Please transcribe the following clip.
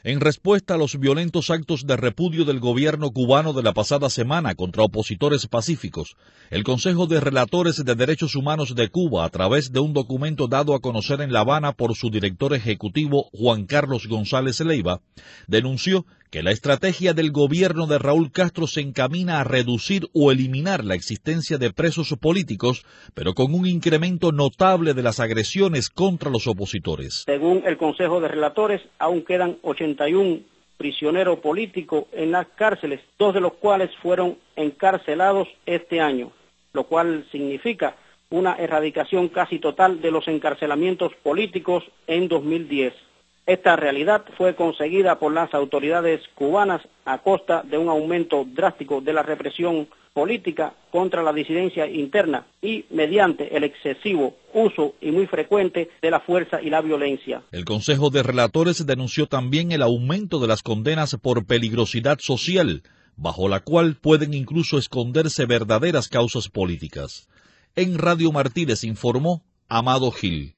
En respuesta a los violentos actos de repudio del gobierno cubano de la pasada semana contra opositores pacíficos, el Consejo de Relatores de Derechos Humanos de Cuba, a través de un documento dado a conocer en La Habana por su director ejecutivo Juan Carlos González Leiva, denunció que la estrategia del gobierno de Raúl Castro se encamina a reducir o eliminar la existencia de presos políticos, pero con un incremento notable de las agresiones contra los opositores. Según el Consejo de Relatores, aún quedan 81 prisioneros políticos en las cárceles, 2 de los cuales fueron encarcelados este año, lo cual significa una erradicación casi total de los encarcelamientos políticos en 2010. Esta realidad fue conseguida por las autoridades cubanas a costa de un aumento drástico de la represión política contra la disidencia interna y mediante el excesivo uso y muy frecuente de la fuerza y la violencia. El Consejo de Relatores denunció también el aumento de las condenas por peligrosidad social, bajo la cual pueden incluso esconderse verdaderas causas políticas. En Radio Martínez informó Amado Gil.